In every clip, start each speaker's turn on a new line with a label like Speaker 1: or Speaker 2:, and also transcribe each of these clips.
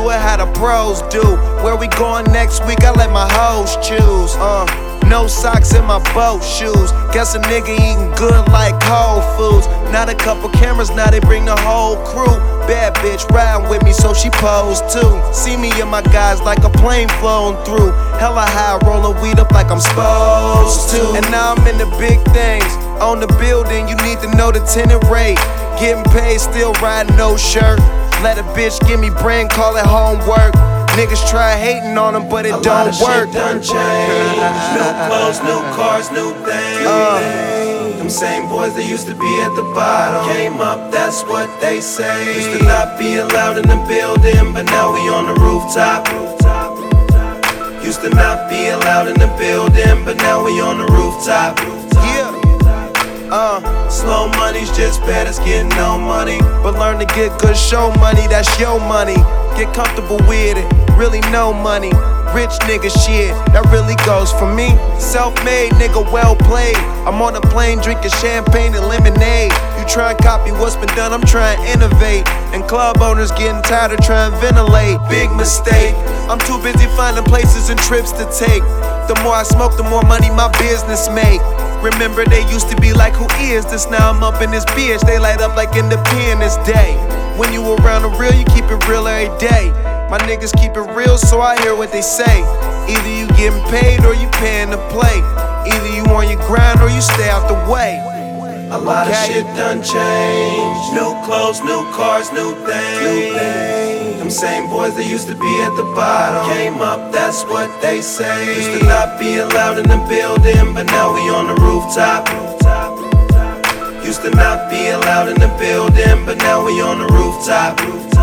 Speaker 1: do it how the pros do. Where we going next week, I let my hoes choose. No socks in my boat shoes. Guess a nigga eating good like Whole Foods. Not a couple cameras, now they bring the whole crew. Bad bitch riding with me, so she posed too. See me and my guys like a plane flown through. Hella high, rolling weed up like I'm supposed to. And now I'm in the big things. On the building, you need to know the tenant rate. Getting paid, still riding no shirt. Let a bitch give me brain, call it homework. Niggas try hating on them, but it don't work.
Speaker 2: Shit done changed. New clothes, new cars, new things. Them same boys that used to be at the bottom came up, that's what they say. Used to not be allowed in the building, but now we on the rooftop. Used to not be allowed in the building, but now we on the rooftop.
Speaker 1: Yeah.
Speaker 2: Slow money's just bad as getting no money.
Speaker 1: But learn to get good show money, that's your money. Get comfortable with it, really no money. Rich nigga shit, that really goes for me. Self-made nigga, well played. I'm on a plane drinking champagne and lemonade. You try and copy what's been done, I'm trying to innovate. And club owners getting tired of trying to ventilate. Big mistake, I'm too busy finding places and trips to take. The more I smoke, the more money my business make. Remember they used to be like, who is this? Now I'm up in this bitch, they light up like Independence Day. When you around the real, you keep it real every day. My niggas keep it real, so I hear what they say. Either you getting paid or you paying to play. Either you on your grind or you stay out the way.
Speaker 2: A lot of shit done changed. New clothes, new cars, new things. Them same boys that used to be at the bottom came up, that's what they say. Used to not be allowed in the building, but now we on the rooftop. Used to not be allowed in the building, but now we on the rooftop.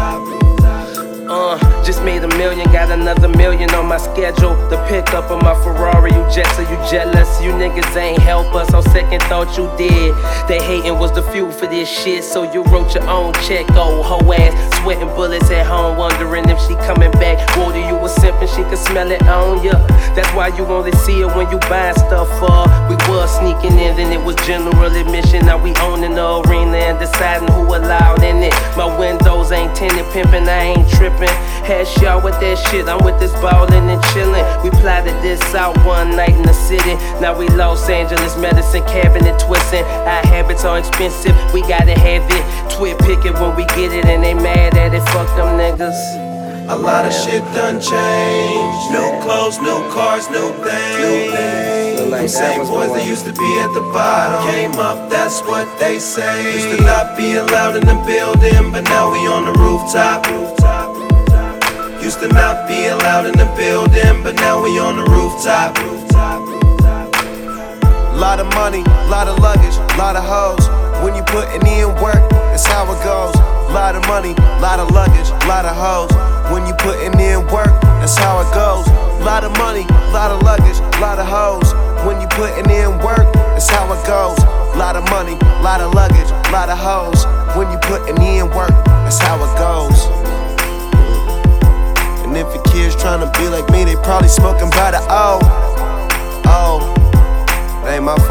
Speaker 3: Just made $1 million, got another $1 million on my schedule. The pickup of my Ferrari, you jets, are you jealous? You niggas ain't help us, on second thought you did. They hating was the fuel for this shit, so you wrote your own check. Oh, hoe ass, sweating bullets at home, wondering if she coming back. Water you was simping, she could smell it on ya. That's why you only see her when you buying stuff for. We was sneaking in, then it was general admission. Now we owning the arena and deciding who allowed in it. My windows ain't tinted, pimping, I ain't tripping. Hash y'all with that shit, I'm with this ballin' and chillin'. We plotted this out one night in the city. Now we Los Angeles, medicine cabinet twisting. Our habits are expensive, we gotta have it. Twit pick it when we get it and they mad at it, fuck them niggas.
Speaker 2: A lot of shit done changed. New clothes, new cars, new things. Them same boys that used to be at the bottom came up, that's what they say. Used to not be allowed in the building, but now we on the rooftop. Used to not be allowed in the building, but now we on the rooftop.
Speaker 1: Lot of money, lot of luggage, lot of hoes. When you putting in work, that's how it goes. Lot of money, lot of luggage, lot of hoes. When you putting in work, that's how it goes. Lot of money, lot of luggage, lot of hoes. When you putting in work, that's how it goes. Lot of money, lot of luggage, lot of hoes. When you putting in work, that's how it goes. And if your kids tryna be like me, they probably smoking by the O. Oh, that ain't my